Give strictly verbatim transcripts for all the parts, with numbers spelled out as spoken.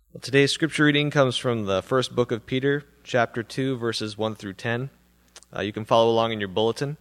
Well, today's scripture reading comes from the first book of Peter, chapter two, verses one through ten. Uh, you can follow along in your bulletin.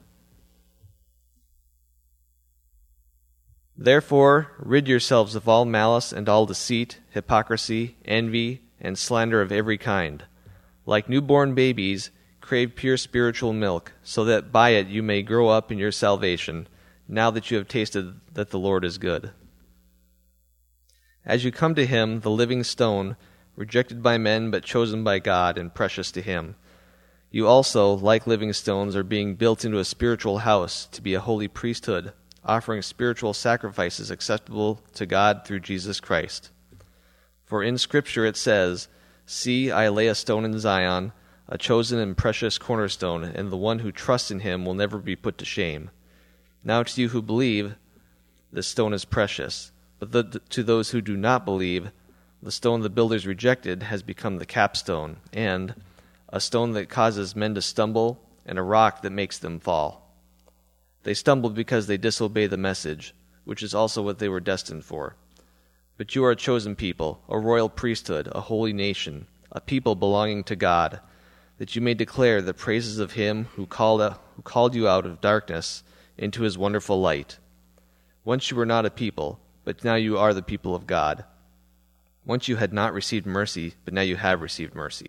Therefore, rid yourselves of all malice and all deceit, hypocrisy, envy, and slander of every kind. Like newborn babies, crave pure spiritual milk, so that by it you may grow up in your salvation, now that you have tasted that the Lord is good. As you come to him, the living stone, rejected by men but chosen by God and precious to him, you also, like living stones, are being built into a spiritual house to be a holy priesthood, offering spiritual sacrifices acceptable to God through Jesus Christ. For in Scripture it says, "See, I lay a stone in Zion, a chosen and precious cornerstone, and the one who trusts in him will never be put to shame." Now to you who believe, this stone is precious. But the, to those who do not believe, the stone the builders rejected has become the capstone, and a stone that causes men to stumble, and a rock that makes them fall. They stumbled because they disobey the message, which is also what they were destined for. But you are a chosen people, a royal priesthood, a holy nation, a people belonging to God, that you may declare the praises of him who called, who called you out of darkness into his wonderful light. Once you were not a people, but now you are the people of God. Once you had not received mercy, but now you have received mercy.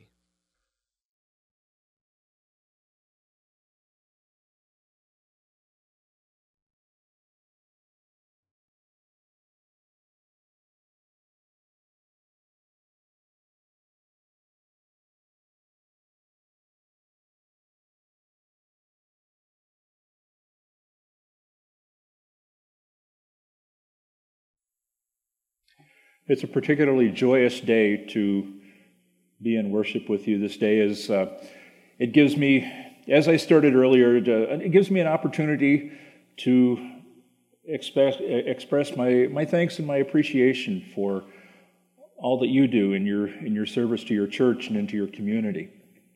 It's a particularly joyous day to be in worship with you. This day is, uh, it gives me, as I started earlier, to, it gives me an opportunity to express, express my, my thanks and my appreciation for all that you do in your, in your service to your church and into your community.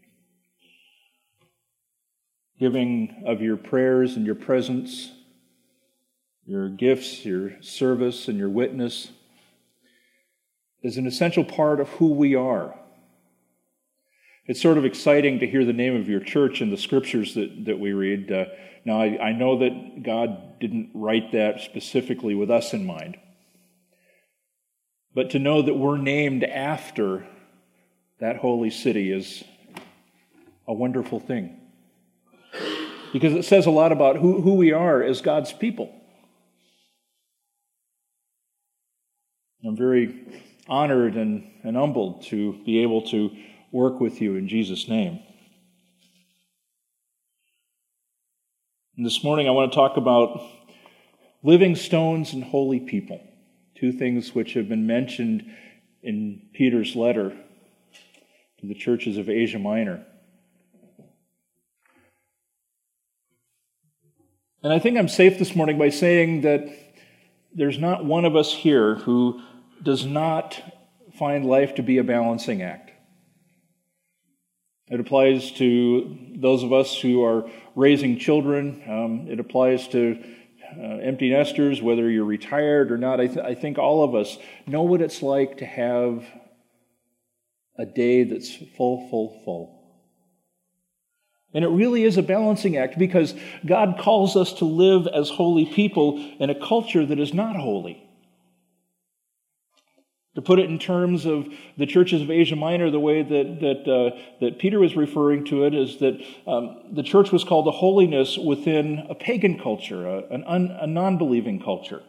Giving of your prayers and your presence, your gifts, your service, and your witness is an essential part of who we are. It's sort of exciting to hear the name of your church in the scriptures that, that we read. Uh, now, I, I know that God didn't write that specifically with us in mind. But to know that we're named after that holy city is a wonderful thing. Because it says a lot about who, who we are as God's people. I'm very honored and, and humbled to be able to work with you in Jesus' name. And this morning I want to talk about living stones and holy people, two things which have been mentioned in Peter's letter to the churches of Asia Minor. And I think I'm safe this morning by saying that there's not one of us here who does not find life to be a balancing act. It applies to those of us who are raising children. Um, it applies to uh, empty nesters, whether you're retired or not. I, th- I think all of us know what it's like to have a day that's full, full, full. And it really is a balancing act because God calls us to live as holy people in a culture that is not holy. To put it in terms of the churches of Asia Minor, the way that that, uh, that Peter was referring to it is that um, the church was called to holiness within a pagan culture, a, an un, a non-believing culture.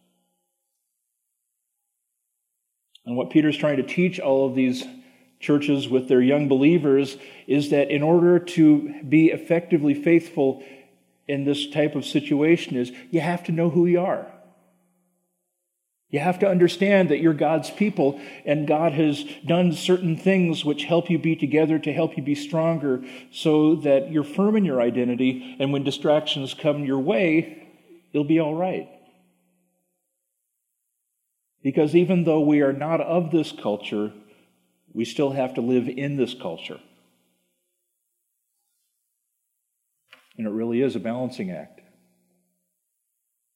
And what Peter's trying to teach all of these churches with their young believers is that in order to be effectively faithful in this type of situation is you have to know who you are. You have to understand that you're God's people and God has done certain things which help you be together, to help you be stronger, so that you're firm in your identity, and when distractions come your way, you'll be all right. Because even though we are not of this culture, we still have to live in this culture. And it really is a balancing act.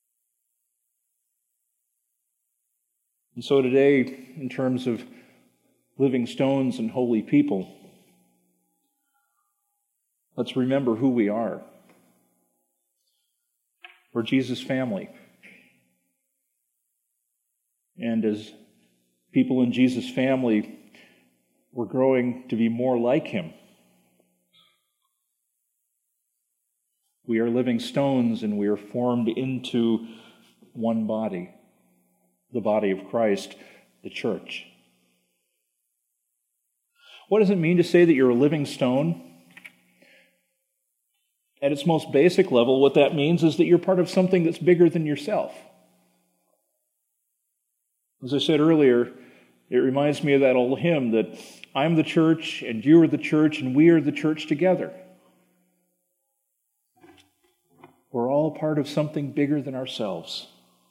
And so today, in terms of living stones and holy people, let's remember who we are. We're Jesus' family. And as people in Jesus' family, we're growing to be more like Him. We are living stones and we are formed into one body, the body of Christ, the church. What does it mean to say that you're a living stone? At its most basic level, what that means is that you're part of something that's bigger than yourself. As I said earlier, it reminds me of that old hymn that I'm the church and you are the church and we are the church together. We're all part of something bigger than ourselves.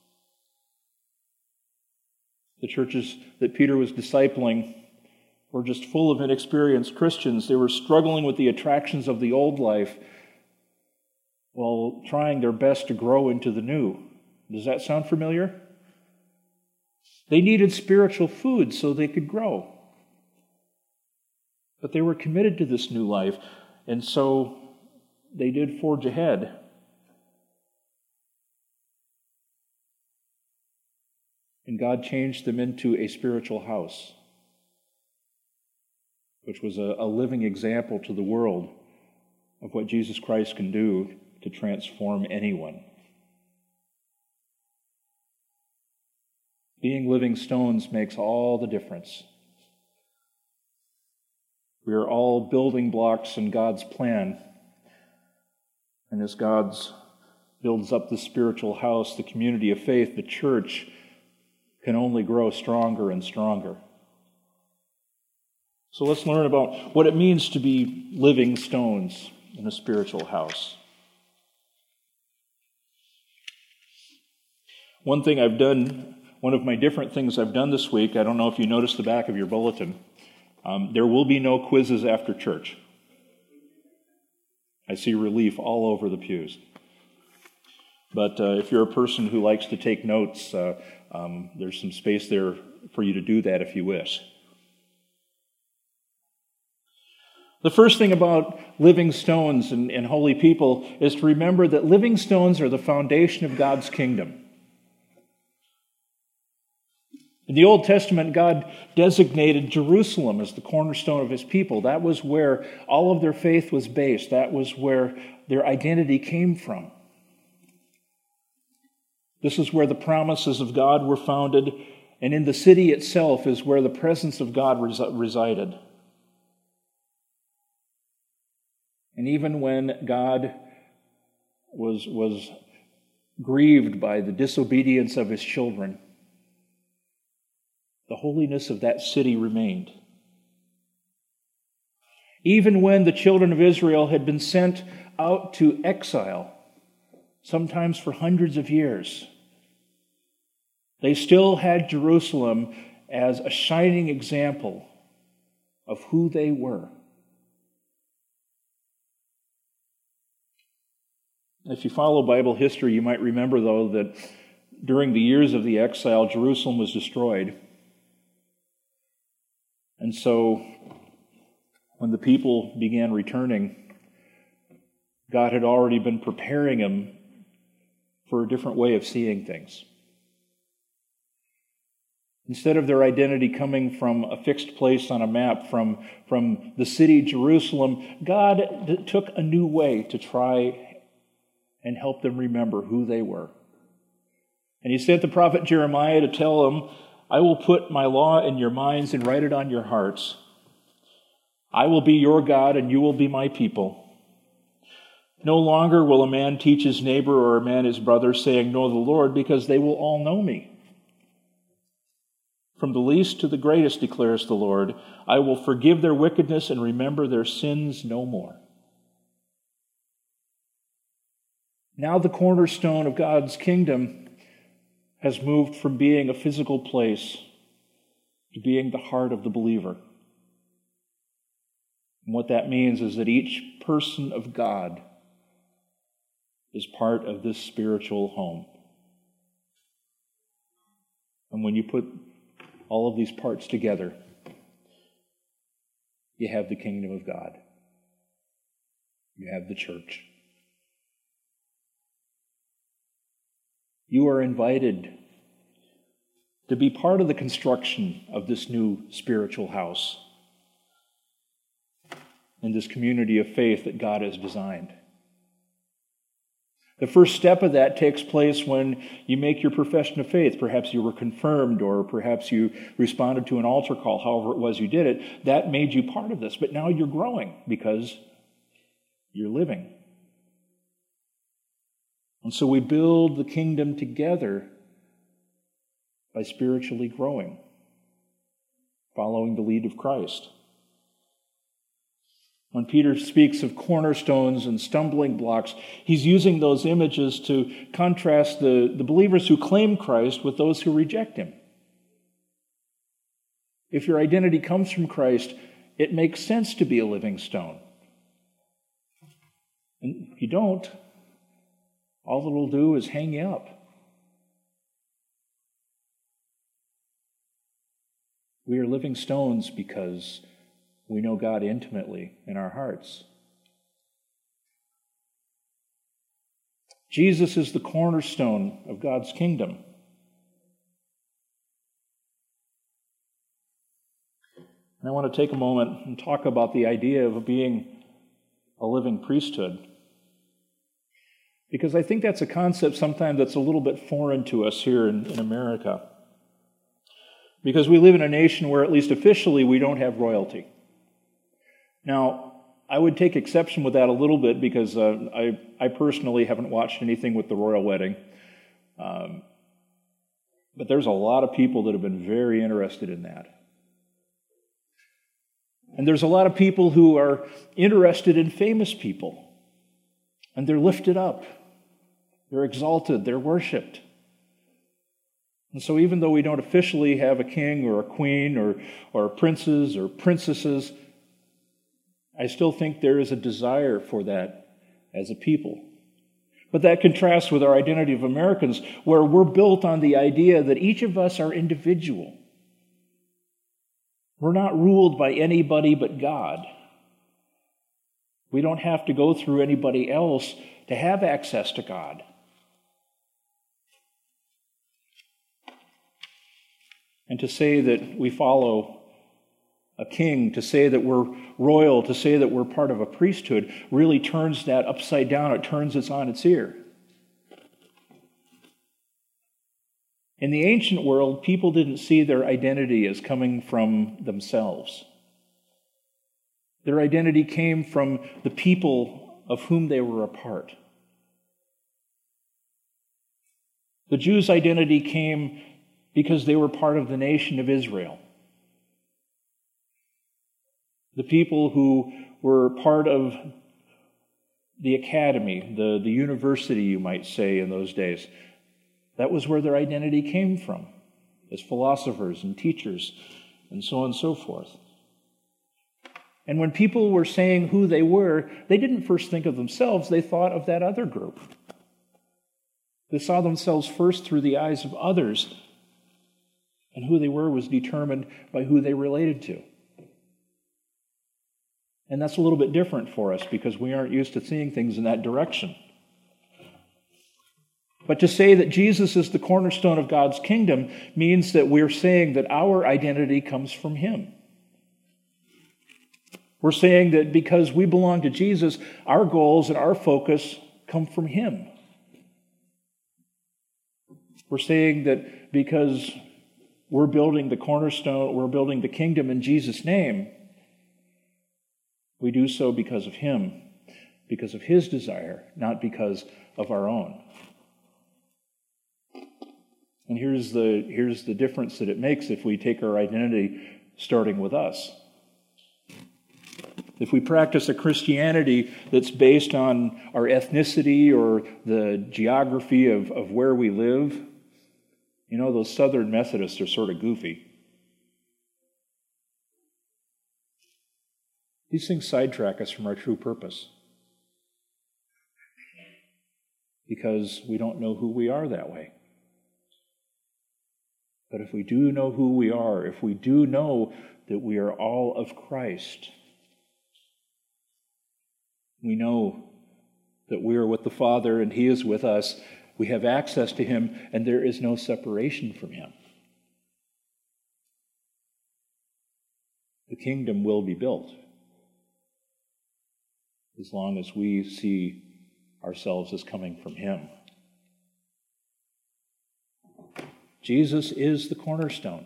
The churches that Peter was discipling were just full of inexperienced Christians. They were struggling with the attractions of the old life while trying their best to grow into the new. Does that sound familiar? They needed spiritual food so they could grow. But they were committed to this new life, and so they did forge ahead. And God changed them into a spiritual house, which was a, a living example to the world of what Jesus Christ can do to transform anyone. Being living stones makes all the difference. We are all building blocks in God's plan. And as God builds up the spiritual house, the community of faith, the church can only grow stronger and stronger. So let's learn about what it means to be living stones in a spiritual house. One thing I've done, one of my different things I've done this week, I don't know if you noticed the back of your bulletin, um, there will be no quizzes after church. I see relief all over the pews. But uh, if you're a person who likes to take notes, uh, um, there's some space there for you to do that if you wish. The first thing about living stones and, and holy people is to remember that living stones are the foundation of God's kingdom. In the Old Testament, God designated Jerusalem as the cornerstone of His people. That was where all of their faith was based. That was where their identity came from. This is where the promises of God were founded, and in the city itself is where the presence of God res- resided. And even when God was, was grieved by the disobedience of His children, the holiness of that city remained. Even when the children of Israel had been sent out to exile, sometimes for hundreds of years, they still had Jerusalem as a shining example of who they were. If you follow Bible history, you might remember, though, that during the years of the exile, Jerusalem was destroyed. And so, when the people began returning, God had already been preparing them for a different way of seeing things. Instead of their identity coming from a fixed place on a map, from, from the city Jerusalem, God d- took a new way to try and help them remember who they were. And He sent the prophet Jeremiah to tell them, I will put my law in your minds and write it on your hearts. I will be your God and you will be my people. No longer will a man teach his neighbor or a man his brother, saying, know the Lord, because they will all know me. From the least to the greatest, declares the Lord, I will forgive their wickedness and remember their sins no more. Now the cornerstone of God's kingdom has moved from being a physical place to being the heart of the believer. And what that means is that each person of God is part of this spiritual home. And when you put all of these parts together, you have the kingdom of God. You have the church. You are invited to be part of the construction of this new spiritual house in this community of faith that God has designed. The first step of that takes place when you make your profession of faith. Perhaps you were confirmed, or perhaps you responded to an altar call, however it was you did it. That made you part of this. But now you're growing because you're living. And so we build the kingdom together by spiritually growing, following the lead of Christ. When Peter speaks of cornerstones and stumbling blocks, he's using those images to contrast the, the believers who claim Christ with those who reject him. If your identity comes from Christ, it makes sense to be a living stone. And if you don't, all it'll do is hang you up. We are living stones because we know God intimately in our hearts. Jesus is the cornerstone of God's kingdom. And I want to take a moment and talk about the idea of being a living priesthood. Because I think that's a concept sometimes that's a little bit foreign to us here in, in America. Because we live in a nation where, at least officially, we don't have royalty. Now, I would take exception with that a little bit because uh, I, I personally haven't watched anything with the royal wedding. Um, but there's a lot of people that have been very interested in that. And there's a lot of people who are interested in famous people. And they're lifted up. They're exalted. They're worshipped. And so even though we don't officially have a king or a queen or, or princes or princesses, I still think there is a desire for that as a people. But that contrasts with our identity of Americans, where we're built on the idea that each of us are individual. We're not ruled by anybody but God. We don't have to go through anybody else to have access to God. And to say that we follow a king, to say that we're royal, to say that we're part of a priesthood, really turns that upside down. It turns it on its ear. In the ancient world, people didn't see their identity as coming from themselves. Their identity came from the people of whom they were a part. The Jews' identity came because they were part of the nation of Israel. The people who were part of the academy, the, the university, you might say, in those days. That was where their identity came from, as philosophers and teachers, and so on and so forth. And when people were saying who they were, they didn't first think of themselves, they thought of that other group. They saw themselves first through the eyes of others, and who they were was determined by who they related to. And that's a little bit different for us because we aren't used to seeing things in that direction. But to say that Jesus is the cornerstone of God's kingdom means that we're saying that our identity comes from Him. We're saying that because we belong to Jesus, our goals and our focus come from Him. We're saying that because we're building the cornerstone, we're building the kingdom in Jesus' name, we do so because of Him, because of His desire, not because of our own. And here's the, here's the difference that it makes if we take our identity starting with us. If we practice a Christianity that's based on our ethnicity or the geography of, of where we live, you know, those Southern Methodists are sort of goofy. These things sidetrack us from our true purpose because we don't know who we are that way. But if we do know who we are, if we do know that we are all of Christ, We know that we are with the Father and He is with us. We have access to Him, and there is no separation from Him. The kingdom will be built as long as we see ourselves as coming from Him. Jesus is the cornerstone.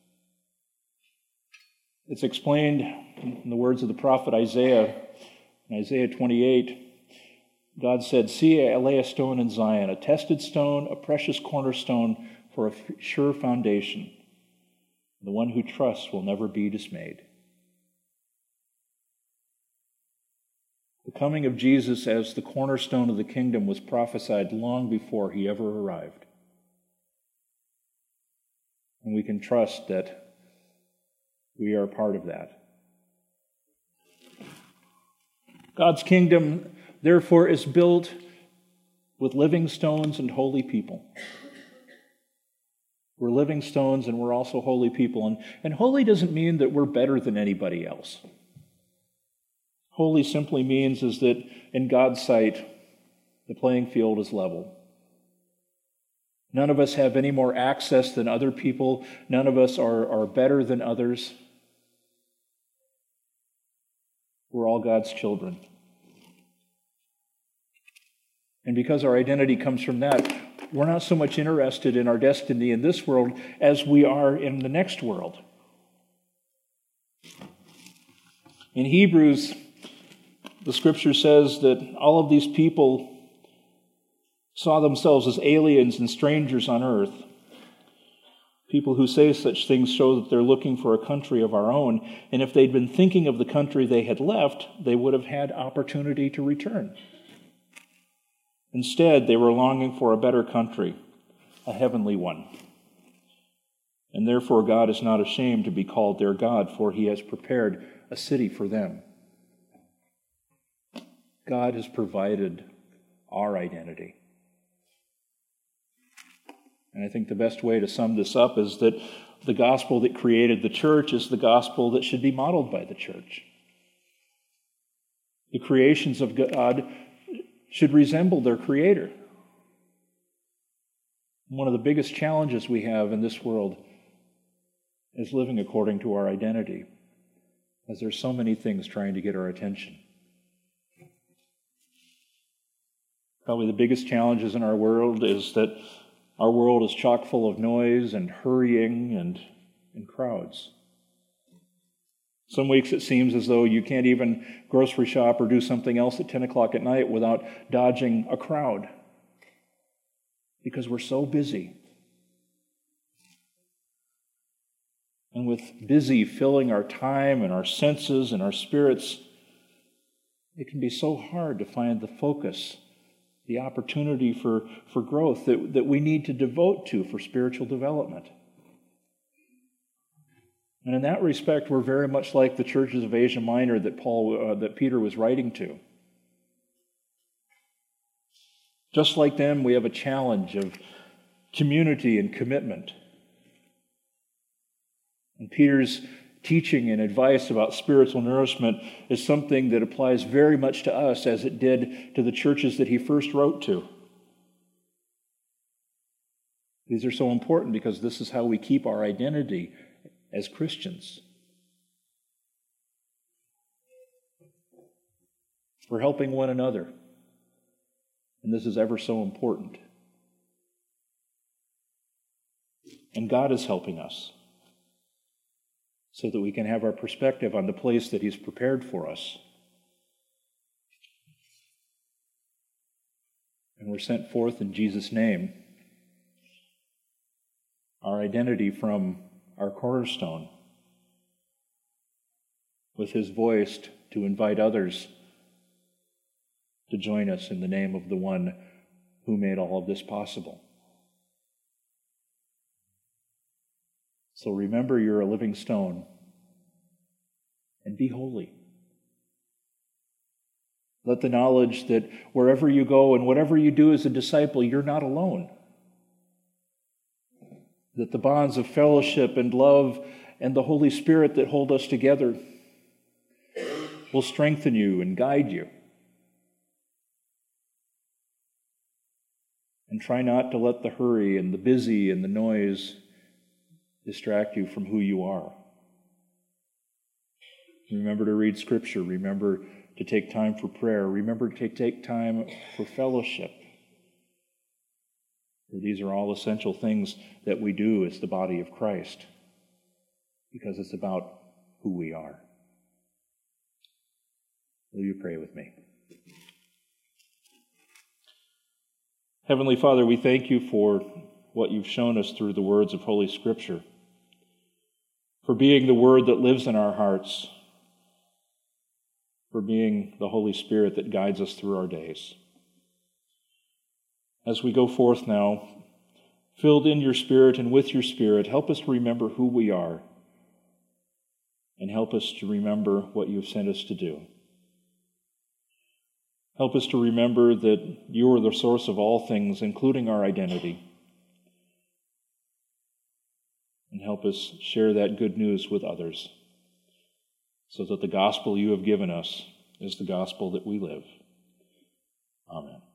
It's explained in the words of the prophet Isaiah. In Isaiah twenty-eight, God said, "See, I lay a stone in Zion, a tested stone, a precious cornerstone for a sure foundation. The one who trusts will never be dismayed." The coming of Jesus as the cornerstone of the kingdom was prophesied long before He ever arrived. And we can trust that we are part of that. God's kingdom, therefore, is built with living stones and holy people. We're living stones and we're also holy people. And, and holy doesn't mean that we're better than anybody else. Holy simply means is that in God's sight, the playing field is level. None of us have any more access than other people. None of us are, are better than others. We're all God's children. And because our identity comes from that, we're not so much interested in our destiny in this world as we are in the next world. In Hebrews, the scripture says that all of these people saw themselves as aliens and strangers on earth. People who say such things show that they're looking for a country of our own, and if they'd been thinking of the country they had left, they would have had opportunity to return. Instead, they were longing for a better country, a heavenly one. And therefore, God is not ashamed to be called their God, for He has prepared a city for them. God has provided our identity. And I think the best way to sum this up is that the gospel that created the church is the gospel that should be modeled by the church. The creations of God should resemble their Creator. One of the biggest challenges we have in this world is living according to our identity, as there's so many things trying to get our attention. Probably the biggest challenges in our world is that our world is chock full of noise and hurrying and, and crowds. Some weeks it seems as though you can't even grocery shop or do something else at ten o'clock at night without dodging a crowd, because we're so busy. And with busy filling our time and our senses and our spirits, it can be so hard to find the focus, the opportunity for, for growth that, that we need to devote to for spiritual development. And in that respect, we're very much like the churches of Asia Minor that Paul, uh, that Peter was writing to. Just like them, we have a challenge of community and commitment. And Peter's teaching and advice about spiritual nourishment is something that applies very much to us as it did to the churches that he first wrote to. These are so important because this is how we keep our identity as Christians. We're helping one another, and this is ever so important. And God is helping us so that we can have our perspective on the place that He's prepared for us. And we're sent forth in Jesus' name. Our identity from our cornerstone, with His voice to invite others to join us in the name of the one who made all of this possible. So remember, you're a living stone, and be holy. Let the knowledge that wherever you go and whatever you do as a disciple, you're not alone. That the bonds of fellowship and love and the Holy Spirit that hold us together will strengthen you and guide you And try not to let the hurry and the busy and the noise distract you from who you are. Remember to read Scripture. Remember to take time for prayer. Remember to take time for fellowship. These are all essential things that we do as the body of Christ, because it's about who we are. Will you pray with me? Heavenly Father, we thank you for what you've shown us through the words of Holy Scripture, for being the Word that lives in our hearts, for being the Holy Spirit that guides us through our days. As we go forth now, filled in your Spirit and with your Spirit, help us to remember who we are, and help us to remember what you've sent us to do. Help us to remember that you are the source of all things, including our identity. And help us share that good news with others, so that the gospel you have given us is the gospel that we live. Amen.